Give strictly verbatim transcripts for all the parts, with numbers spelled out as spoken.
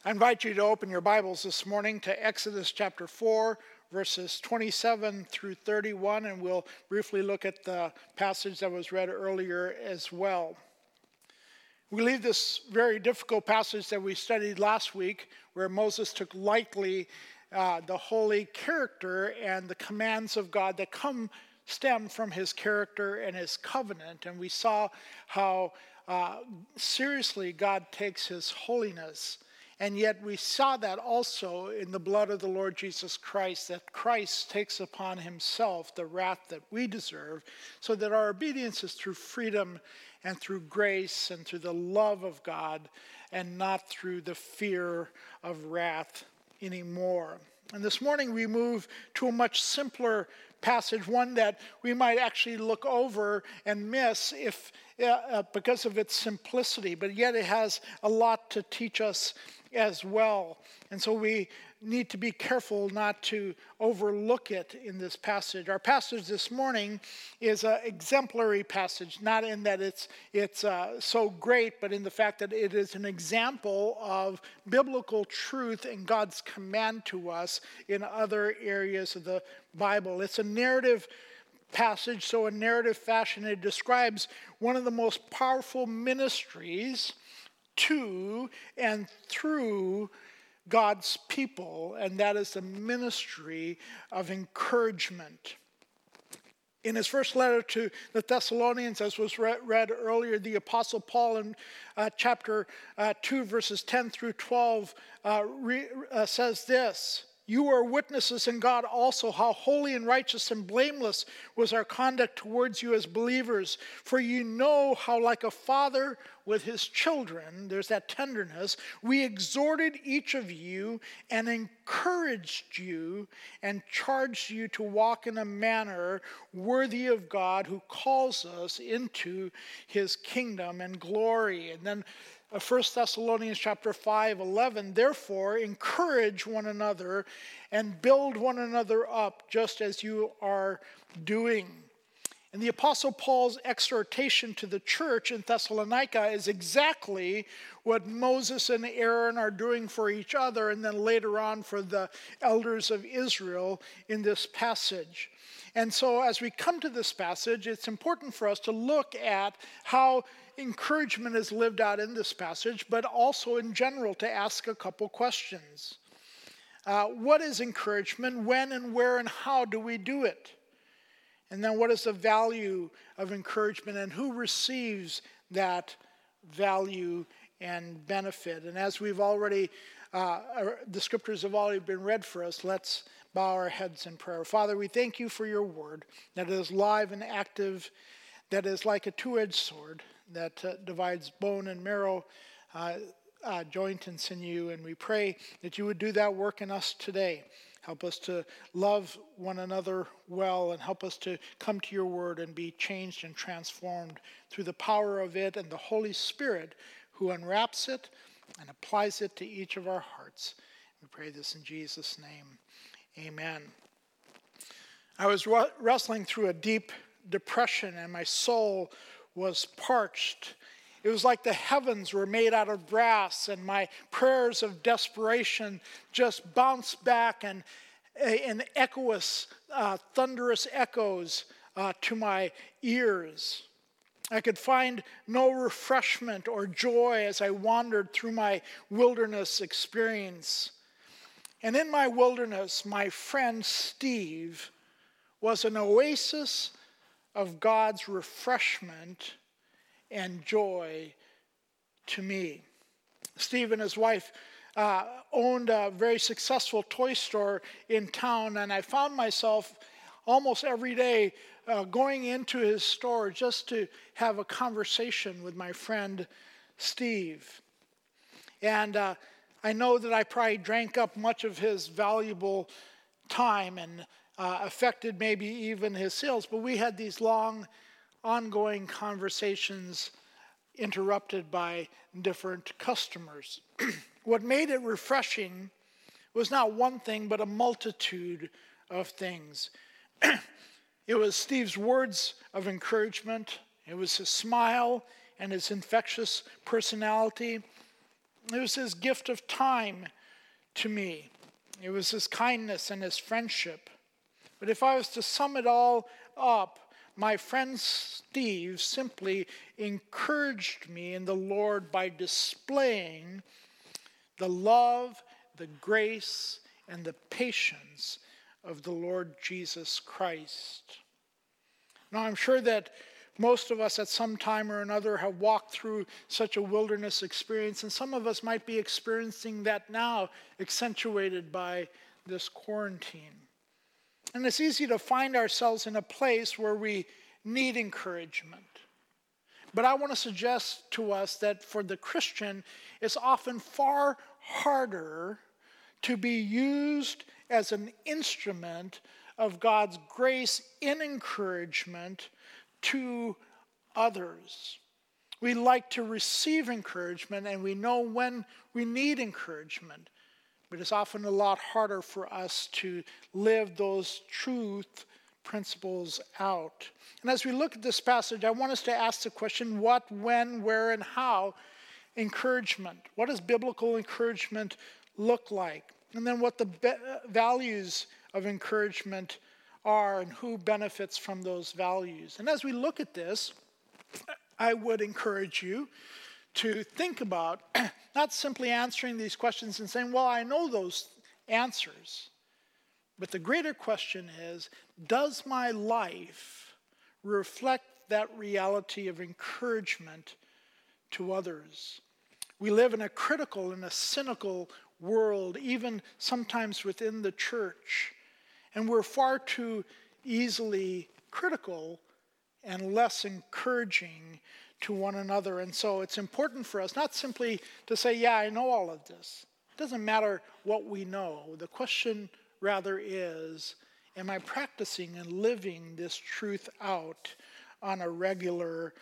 I invite you to open your Bibles this morning to Exodus chapter four, verses twenty-seven through thirty-one, and we'll briefly look at the passage that was read earlier as well. We leave this very difficult passage that we studied last week, where Moses took lightly uh, the holy character and the commands of God that come stem from his character and his covenant, and we saw how uh, seriously God takes his holiness. And yet we saw that also in the blood of the Lord Jesus Christ, that Christ takes upon himself the wrath that we deserve, so that our obedience is through freedom and through grace and through the love of God, and not through the fear of wrath anymore. And this morning we move to a much simpler passage, one that we might actually look over and miss if uh, because of its simplicity, but yet it has a lot to teach us as well. And so we need to be careful not to overlook it in this passage. Our passage this morning is an exemplary passage, not in that it's it's uh, so great, but in the fact that it is an example of biblical truth and God's command to us in other areas of the Bible. It's a narrative passage, so in narrative fashion it describes one of the most powerful ministries to and through God's people, and that is the ministry of encouragement. In his first letter to the Thessalonians, as was read, read earlier, the Apostle Paul in uh, chapter uh, two, verses ten through twelve, uh, re, uh, says this: "You are witnesses in God also how holy and righteous and blameless was our conduct towards you as believers. For you know how, like a father with his children," there's that tenderness, "we exhorted each of you and encouraged you and charged you to walk in a manner worthy of God, who calls us into his kingdom and glory." And then First Thessalonians chapter five, eleven, "Therefore encourage one another and build one another up, just as you are doing." And the Apostle Paul's exhortation to the church in Thessalonica is exactly what Moses and Aaron are doing for each other, and then later on for the elders of Israel in this passage. And so as we come to this passage, it's important for us to look at how encouragement is lived out in this passage, but also in general to ask a couple questions. Uh, what is encouragement? When and where and how do we do it? And then what is the value of encouragement, and who receives that value and benefit? And as we've already, uh, the scriptures have already been read for us, let's bow our heads in prayer. Father, we thank you for your word, that is live and active, that is like a two-edged sword, that uh, divides bone and marrow, uh, uh, joint and sinew. And we pray that you would do that work in us today. Help us to love one another well, and help us to come to your word and be changed and transformed through the power of it and the Holy Spirit, who unwraps it and applies it to each of our hearts. We pray this in Jesus' name. Amen. I was wrestling through a deep depression, and my soul was parched. It was like the heavens were made out of brass, and my prayers of desperation just bounced back and in echoous, uh, thunderous echoes uh, to my ears. I could find no refreshment or joy as I wandered through my wilderness experience. And in my wilderness, my friend Steve was an oasis of God's refreshment and joy to me. Steve and his wife uh, owned a very successful toy store in town, and I found myself almost every day uh, going into his store just to have a conversation with my friend Steve. And uh, I know that I probably drank up much of his valuable time and uh, affected maybe even his sales, but we had these long ongoing conversations interrupted by different customers. What made it refreshing was not one thing, but a multitude of things. It was Steve's words of encouragement. It was his smile and his infectious personality. It was his gift of time to me. It was his kindness and his friendship. But if I was to sum it all up, my friend Steve simply encouraged me in the Lord by displaying the love, the grace, and the patience of the Lord Jesus Christ. Now, I'm sure that most of us at some time or another have walked through such a wilderness experience, and some of us might be experiencing that now, accentuated by this quarantine. And it's easy to find ourselves in a place where we need encouragement. But I want to suggest to us that for the Christian, it's often far harder to be used as an instrument of God's grace in encouragement to others. We like to receive encouragement, and we know when we need encouragement. But it's often a lot harder for us to live those truth principles out. And as we look at this passage, I want us to ask the question, what, when, where, and how encouragement? What does biblical encouragement look like? And then what the be- values of encouragement are and who benefits from those values. And as we look at this, I would encourage you to think about not simply answering these questions and saying, well, I know those answers. But the greater question is, does my life reflect that reality of encouragement to others? We live in a critical and a cynical world, even sometimes within the church. And we're far too easily critical and less encouraging to one another. And so it's important for us not simply to say, yeah, I know all of this. It doesn't matter what we know. The question rather is, am I practicing and living this truth out on a regular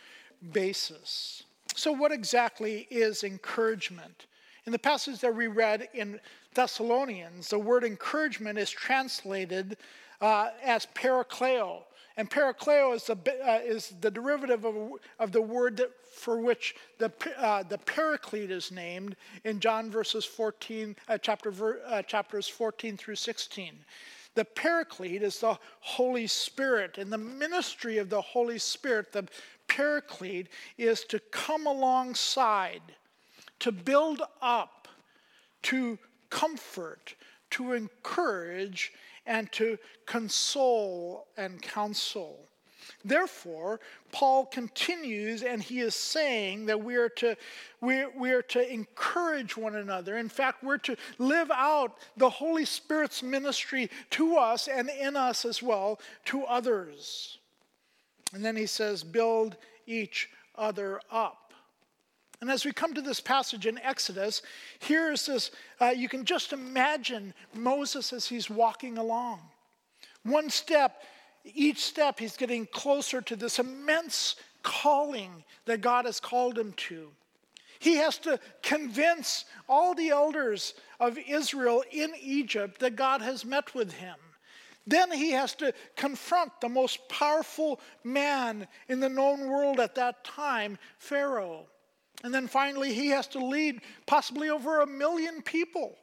basis? So what exactly is encouragement? In the passage that we read in Thessalonians, the word encouragement is translated uh, as parakleo. And parakleo is the, uh, is the derivative of, of the word that, for which the, uh, the paraclete is named in John verses fourteen, uh, chapter, uh, chapters fourteen through sixteen. The paraclete is the Holy Spirit, and the ministry of the Holy Spirit, the paraclete, is to come alongside, to build up, to comfort, to encourage, and to console and counsel. Therefore, Paul continues, and he is saying that we are to we, we are to encourage one another. In fact, we're to live out the Holy Spirit's ministry to us and in us as well to others. And then he says, build each other up. And as we come to this passage in Exodus, here is this, uh, you can just imagine Moses as he's walking along. One step, each step he's getting closer to this immense calling that God has called him to. He has to convince all the elders of Israel in Egypt that God has met with him. Then he has to confront the most powerful man in the known world at that time, Pharaoh. And then finally, he has to lead possibly over a million people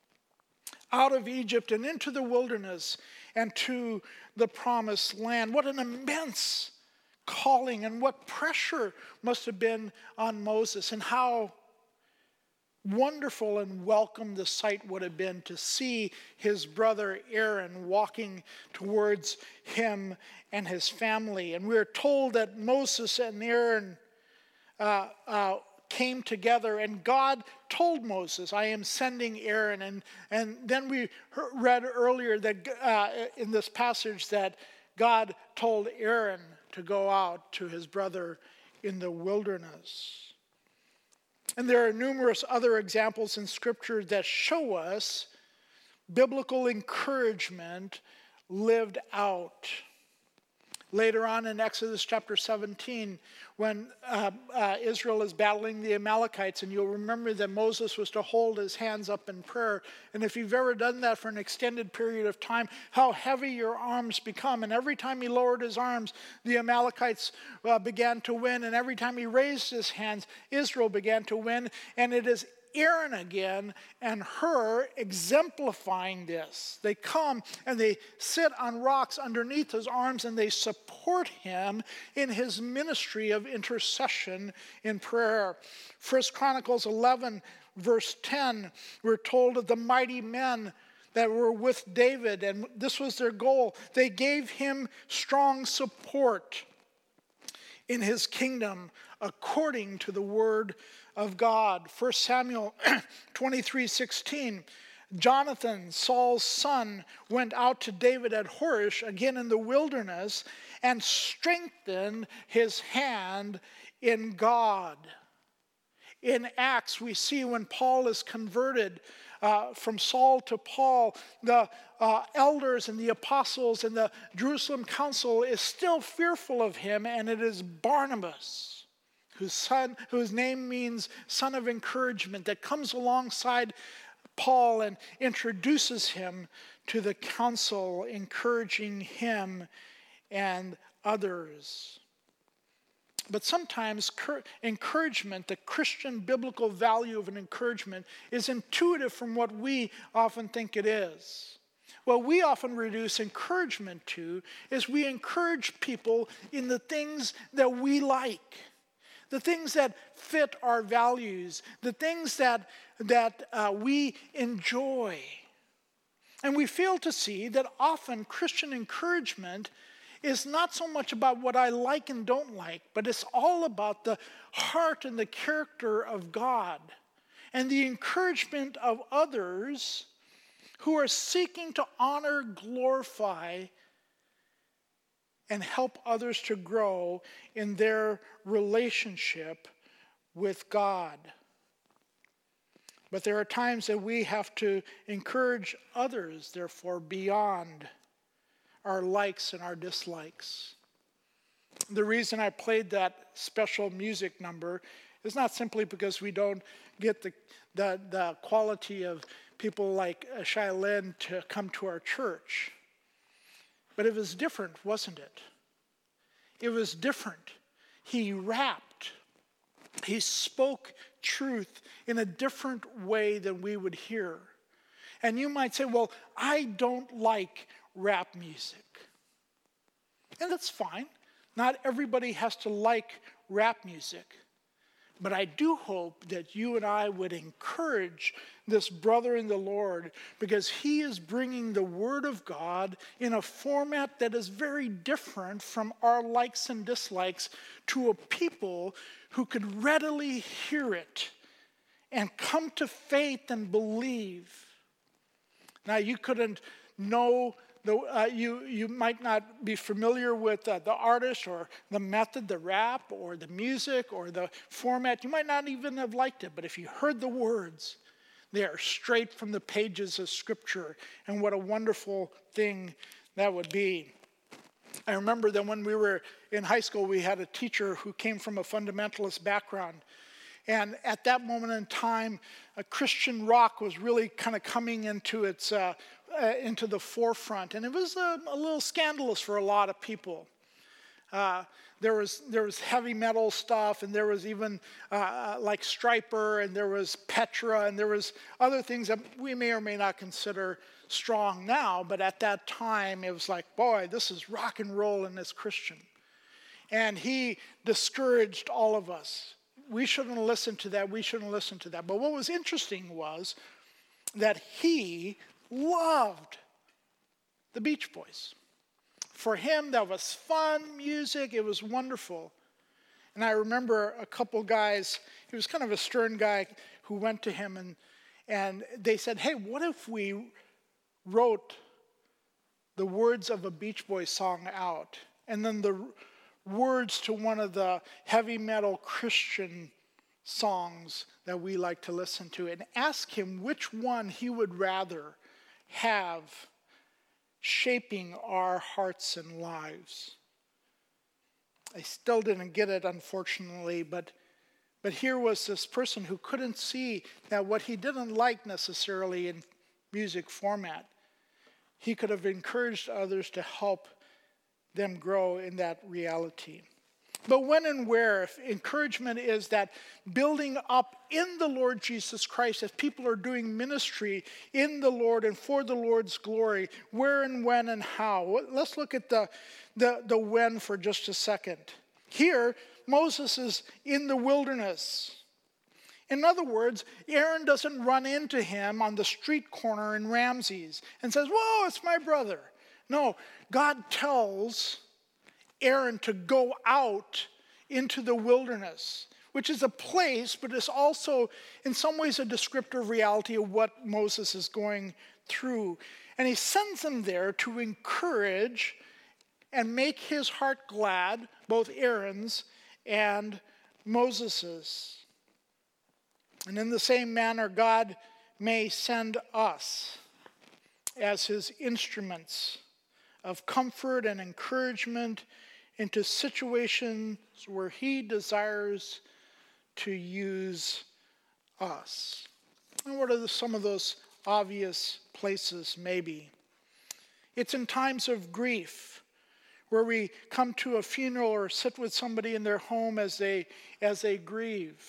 out of Egypt and into the wilderness and to the promised land. What an immense calling, and what pressure must have been on Moses, and how wonderful and welcome the sight would have been to see his brother Aaron walking towards him and his family. And we're told that Moses and Aaron uh, uh, came together, and God told Moses, I am sending Aaron. And, and then we read earlier that uh, in this passage that God told Aaron to go out to his brother in the wilderness. And there are numerous other examples in Scripture that show us biblical encouragement lived out. Later on in Exodus chapter seventeen, when uh, uh, Israel is battling the Amalekites, and you'll remember that Moses was to hold his hands up in prayer. And if you've ever done that for an extended period of time, how heavy your arms become. And every time he lowered his arms, the Amalekites uh, began to win. And every time he raised his hands, Israel began to win. And it is Aaron again and Hur exemplifying this. They come and they sit on rocks underneath his arms and they support him in his ministry of intercession in prayer. First Chronicles eleven, verse ten, we're told of the mighty men that were with David, and this was their goal. They gave him strong support in his kingdom according to the word of God. First Samuel twenty-three sixteen, Jonathan, Saul's son, went out to David at Horish, again in the wilderness, and strengthened his hand in God. In Acts, we see when Paul is converted uh, from Saul to Paul, the uh, elders and the apostles and the Jerusalem council is still fearful of him, and it is Barnabas, whose son, whose name means son of encouragement, that comes alongside Paul and introduces him to the council, encouraging him and others. But sometimes encouragement, the Christian biblical value of an encouragement, is intuitive from what we often think it is. What we often reduce encouragement to is we encourage people in the things that we like, the things that fit our values, the things that, that uh, we enjoy. And we fail to see that often Christian encouragement is not so much about what I like and don't like, but it's all about the heart and the character of God and the encouragement of others who are seeking to honor, glorify, and help others to grow in their relationship with God. But there are times that we have to encourage others, therefore, beyond our likes and our dislikes. The reason I played that special music number is not simply because we don't get the, the, the quality of people like Shai Lin to come to our church. But it was different, wasn't it? It was different. He rapped. He spoke truth in a different way than we would hear. And you might say, well, I don't like rap music. And that's fine. Not everybody has to like rap music. But I do hope that you and I would encourage this brother in the Lord, because he is bringing the Word of God in a format that is very different from our likes and dislikes to a people who could readily hear it and come to faith and believe. Now, you couldn't know, the, uh, you, you might not be familiar with uh, the artist or the method, the rap or the music or the format. You might not even have liked it, but if you heard the words, they are straight from the pages of Scripture, and what a wonderful thing that would be. I remember that when we were in high school, we had a teacher who came from a fundamentalist background. And at that moment in time, a Christian rock was really kind of coming into its uh, uh, into the forefront, and it was uh, a little scandalous for a lot of people. Uh, there was there was heavy metal stuff, and there was even uh, like Stryper, and there was Petra, and there was other things that we may or may not consider strong now, but at that time it was like, boy, this is rock and roll and it's Christian. And he discouraged all of us. We shouldn't listen to that, we shouldn't listen to that. But what was interesting was that he loved the Beach Boys. For him, that was fun music, it was wonderful. And I remember a couple guys, he was kind of a stern guy, who went to him and, and they said, hey, what if we wrote the words of a Beach Boys song out, and then the words to one of the heavy metal Christian songs that we like to listen to, and ask him which one he would rather have shaping our hearts and lives. I still didn't get it, unfortunately, but but here was this person who couldn't see that what he didn't like necessarily in music format, he could have encouraged others to help them grow in that reality. But when and where, if encouragement is that building up in the Lord Jesus Christ as people are doing ministry in the Lord and for the Lord's glory, where and when and how. Let's look at the, the, the when for just a second. Here, Moses is in the wilderness. In other words, Aaron doesn't run into him on the street corner in Ramses and says, "Whoa, it's my brother." No, God tells Aaron to go out into the wilderness, which is a place, but it's also in some ways a descriptive reality of what Moses is going through. And he sends him there to encourage and make his heart glad, both Aaron's and Moses's. And in the same manner, God may send us as his instruments of comfort and encouragement into situations where he desires to use us. And what are the, some of those obvious places maybe? It's in times of grief where we come to a funeral or sit with somebody in their home as they, as they grieve.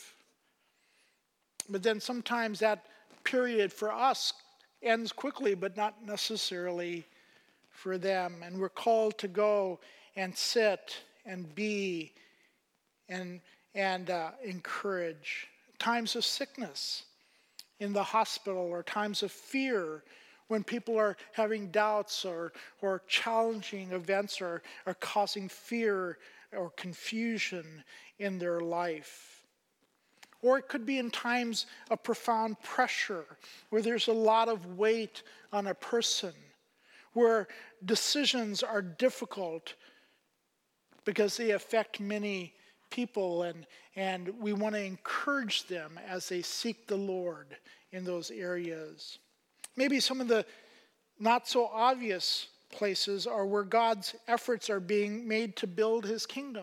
But then sometimes that period for us ends quickly, but not necessarily for them. And we're called to go and sit and be and, and uh, encourage. Times of sickness in the hospital, or times of fear when people are having doubts or, or challenging events or are causing fear or confusion in their life. Or it could be in times of profound pressure where there's a lot of weight on a person, where decisions are difficult because they affect many people, and, and we want to encourage them as they seek the Lord in those areas. Maybe some of the not so obvious places are where God's efforts are being made to build his kingdom.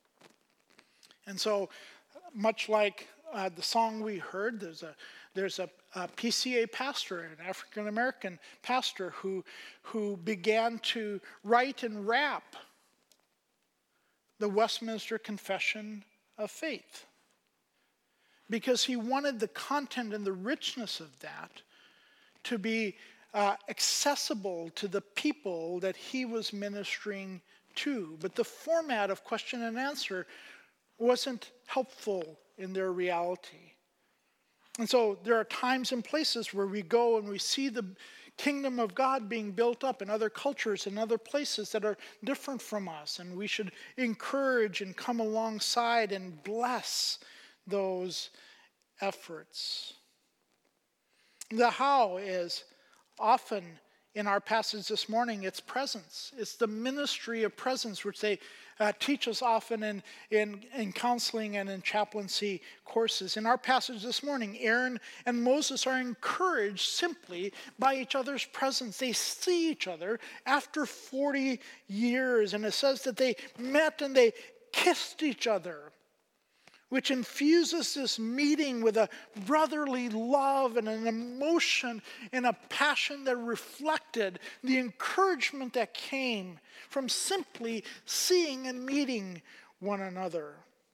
And so, much like uh, the song we heard, there's a there's a, a P C A pastor, an African American pastor, who who began to write and rap the Westminster Confession of Faith, because he wanted the content and the richness of that to be uh, accessible to the people that he was ministering to. But the format of question and answer wasn't helpful in their reality. And so there are times and places where we go and we see the kingdom of God being built up in other cultures and other places that are different from us. And we should encourage and come alongside and bless those efforts. The how is often in our passage this morning, it's presence. It's the ministry of presence, which they uh, teach us often in, in, in counseling and in chaplaincy courses. In our passage this morning, Aaron and Moses are encouraged simply by each other's presence. They see each other after forty years, and it says that they met and they kissed each other, which infuses this meeting with a brotherly love and an emotion and a passion that reflected the encouragement that came from simply seeing and meeting one another.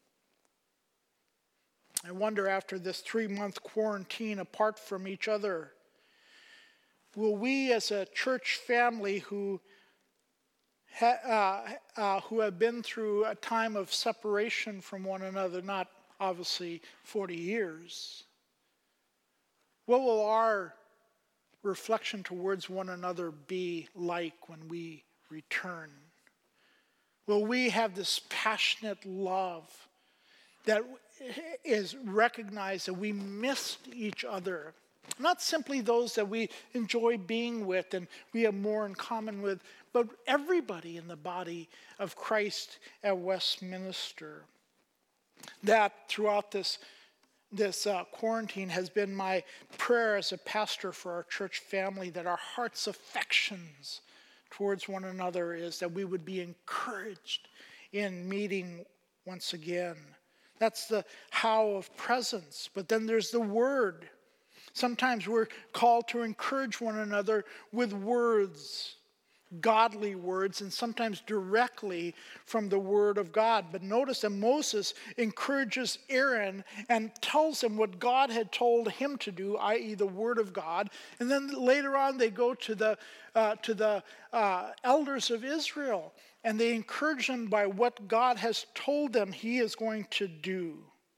I wonder, after this three-month quarantine apart from each other, will we as a church family who Ha, uh, uh, who have been through a time of separation from one another, not obviously forty years, what will our reflection towards one another be like when we return? Will we have this passionate love that is recognized that we missed each other? Not simply those that we enjoy being with and we have more in common with, but everybody in the body of Christ at Westminster. That throughout this, this uh, quarantine has been my prayer as a pastor for our church family, that our heart's affections towards one another is that we would be encouraged in meeting once again. That's the how of presence. But then there's the word. Sometimes we're called to encourage one another with words. godly words and sometimes directly from the Word of God. But notice that Moses encourages Aaron and tells him what God had told him to do, that is the Word of God. And then later on they go to the, uh, to the uh, elders of Israel and they encourage them by what God has told them he is going to do.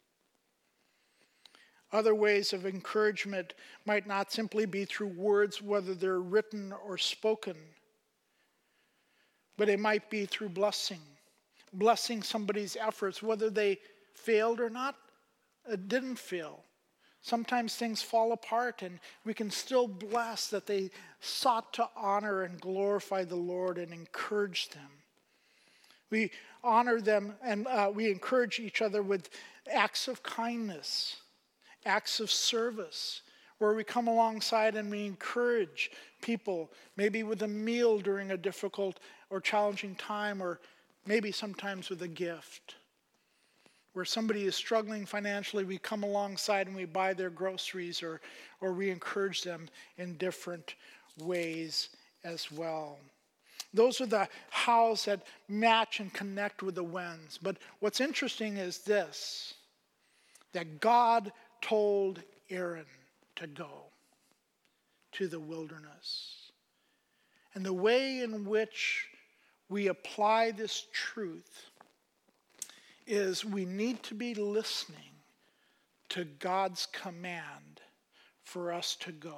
Other ways of encouragement might not simply be through words, whether they're written or spoken, but it might be through blessing. Blessing somebody's efforts, whether they failed or not, it didn't fail. Sometimes things fall apart and we can still bless that they sought to honor and glorify the Lord and encourage them. We honor them and uh, we encourage each other with acts of kindness, acts of service, where we come alongside and we encourage people, maybe with a meal during a difficult or challenging time, or maybe sometimes with a gift. Where somebody is struggling financially, we come alongside and we buy their groceries, or, or we encourage them in different ways as well. Those are the hows that match and connect with the whens. But what's interesting is this, that God told Aaron to go to the wilderness. And the way in which we apply this truth is we need to be listening to God's command for us to go.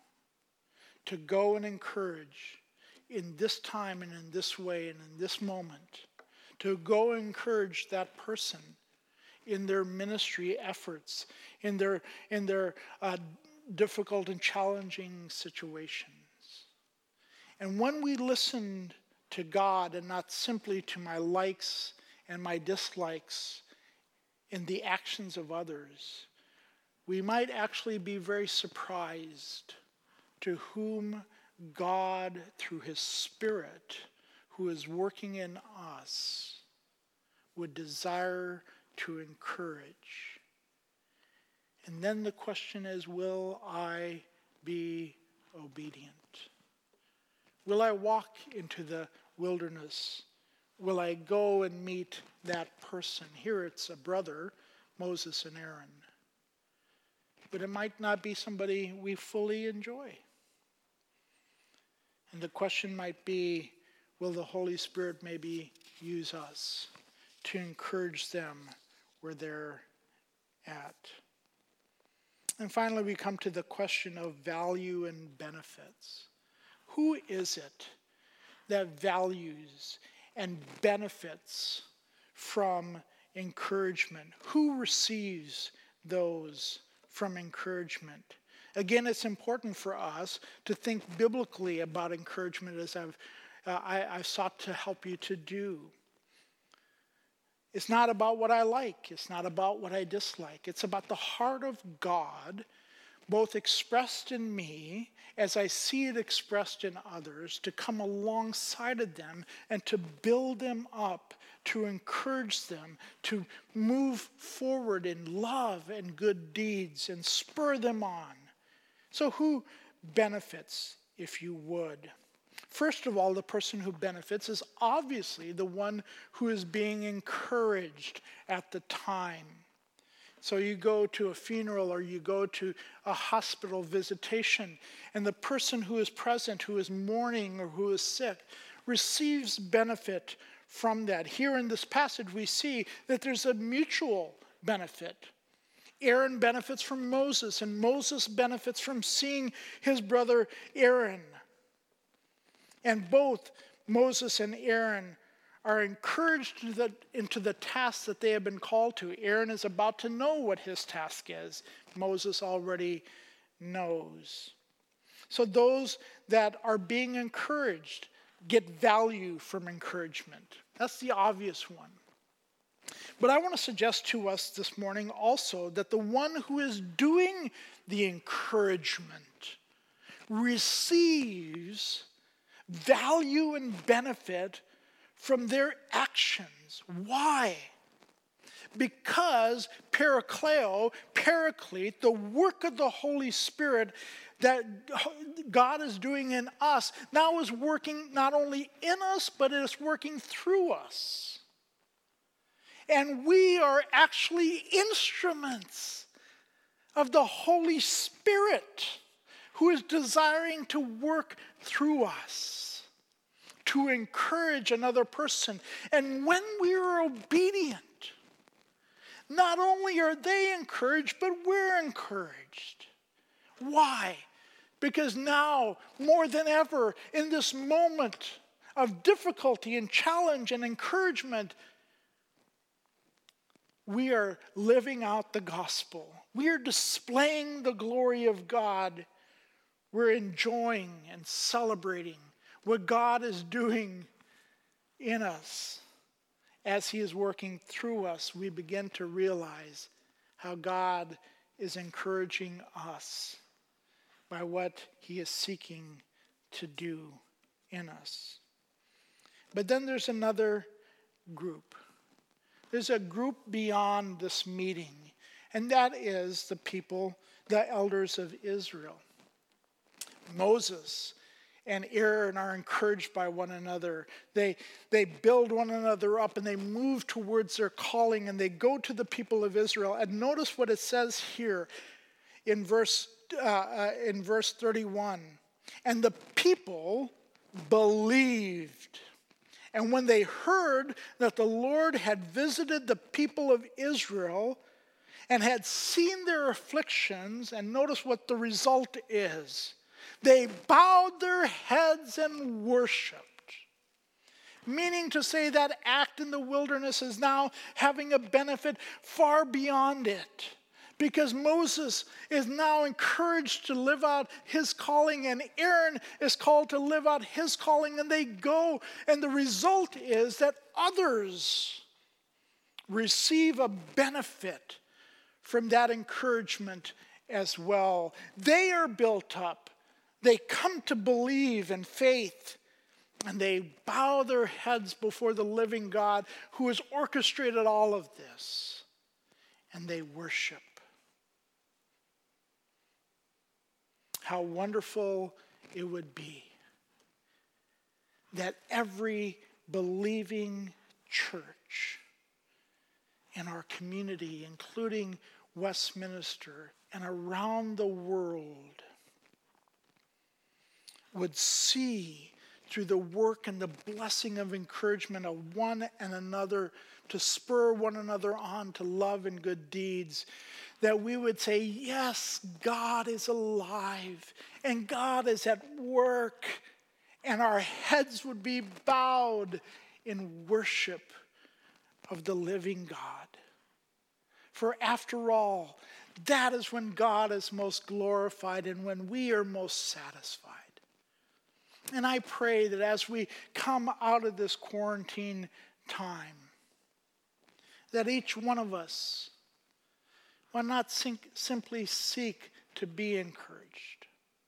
To go and encourage in this time and in this way and in this moment. To go and encourage that person in their ministry efforts, in their, in their uh, difficult and challenging situations. And when we listen to God and not simply to my likes and my dislikes in the actions of others, we might actually be very surprised to whom God, through his Spirit, who is working in us, would desire to encourage. And then the question is, will I be obedient? Will I walk into the wilderness? Will I go and meet that person? Here it's a brother, Moses and Aaron. But it might not be somebody we fully enjoy. And the question might be, will the Holy Spirit maybe use us to encourage them where they're at? And finally, we come to the question of value and benefits. Who is it that values and benefits from encouragement? Who receives those from encouragement? Again, it's important for us to think biblically about encouragement, as I've uh, I, I've sought to help you to do. It's not about what I like. It's not about what I dislike. It's about the heart of God, both expressed in me as I see it expressed in others, to come alongside of them and to build them up, to encourage them, to move forward in love and good deeds and spur them on. So who benefits, if you would? First of all, the person who benefits is obviously the one who is being encouraged at the time. So you go to a funeral or you go to a hospital visitation, and the person who is present, who is mourning or who is sick, receives benefit from that. Here in this passage we see that there's a mutual benefit. Aaron benefits from Moses, and Moses benefits from seeing his brother Aaron. And both Moses and Aaron are encouraged into the, into the task that they have been called to. Aaron is about to know what his task is. Moses already knows. So those that are being encouraged get value from encouragement. That's the obvious one. But I want to suggest to us this morning also that the one who is doing the encouragement receives value and benefit from their actions. Why? because parakleo, paraclete, the work of the Holy Spirit that God is doing in us, now is working not only in us, but it is working through us. And we are actually instruments of the Holy Spirit who is desiring to work through us, to encourage another person. And when we are obedient, not only are they encouraged, but we're encouraged. Why? Because now, more than ever, in this moment of difficulty and challenge and encouragement, we are living out the gospel. We are displaying the glory of God. We're enjoying and celebrating what God is doing in us. As he is working through us, we begin to realize how God is encouraging us by what he is seeking to do in us. But then there's another group. There's a group beyond this meeting, and that is the people, the elders of Israel. Moses and Aaron are encouraged by one another. They, they build one another up and they move towards their calling, and they go to the people of Israel. And notice what it says here in verse, uh, uh, in verse thirty-one. And the people believed. And when they heard that the Lord had visited the people of Israel and had seen their afflictions, and notice what the result is. They bowed their heads and worshiped. Meaning to say that act in the wilderness is now having a benefit far beyond it. Because Moses is now encouraged to live out his calling, and Aaron is called to live out his calling, and they go. And the result is that others receive a benefit from that encouragement as well. They are built up. They come to believe in faith, and they bow their heads before the living God who has orchestrated all of this, and they worship. How wonderful it would be that every believing church in our community, including Westminster and around the world, would see through the work and the blessing of encouragement of one and another to spur one another on to love and good deeds, that we would say, yes, God is alive and God is at work, and our heads would be bowed in worship of the living God. For after all, that is when God is most glorified and when we are most satisfied. And I pray that as we come out of this quarantine time, that each one of us will not sink, simply seek to be encouraged,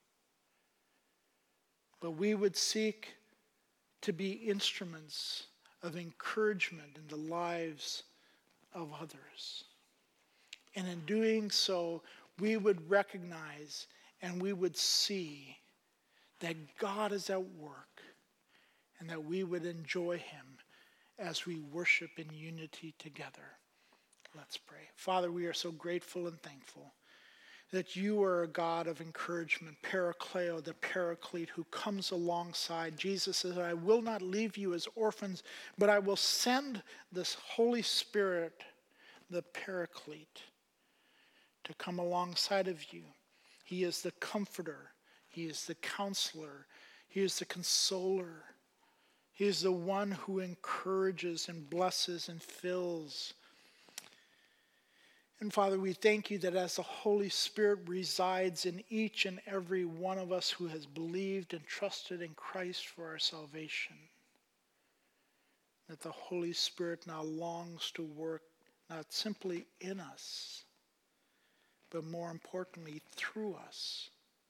but we would seek to be instruments of encouragement in the lives of others. And in doing so, we would recognize and we would see that God is at work, and that we would enjoy him as we worship in unity together. Let's pray. Father, we are so grateful and thankful that you are a God of encouragement, parakleo, the paraclete who comes alongside. Jesus says, I will not leave you as orphans, but I will send this Holy Spirit, the paraclete, to come alongside of you. He is the comforter. He is the counselor. He is the consoler. He is the one who encourages and blesses and fills. And Father, we thank you that as the Holy Spirit resides in each and every one of us who has believed and trusted in Christ for our salvation, that the Holy Spirit now longs to work not simply in us, but more importantly through us,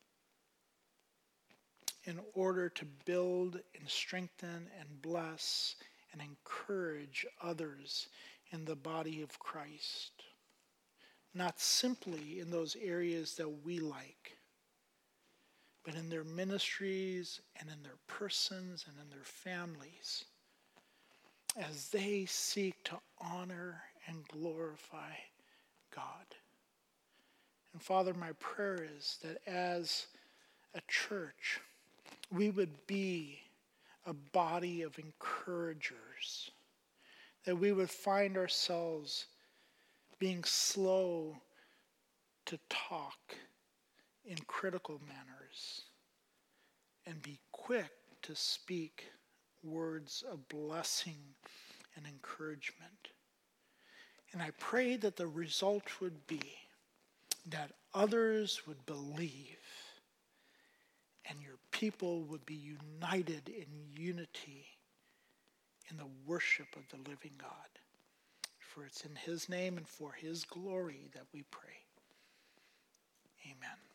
in order to build and strengthen and bless and encourage others in the body of Christ. Not simply in those areas that we like, but in their ministries and in their persons and in their families, as they seek to honor and glorify God. And Father, my prayer is that as a church, we would be a body of encouragers, that we would find ourselves being slow to talk in critical manners and be quick to speak words of blessing and encouragement. And I pray that the result would be that others would believe and your people would be united in unity in the worship of the living God. For it's in his name and for his glory that we pray. Amen.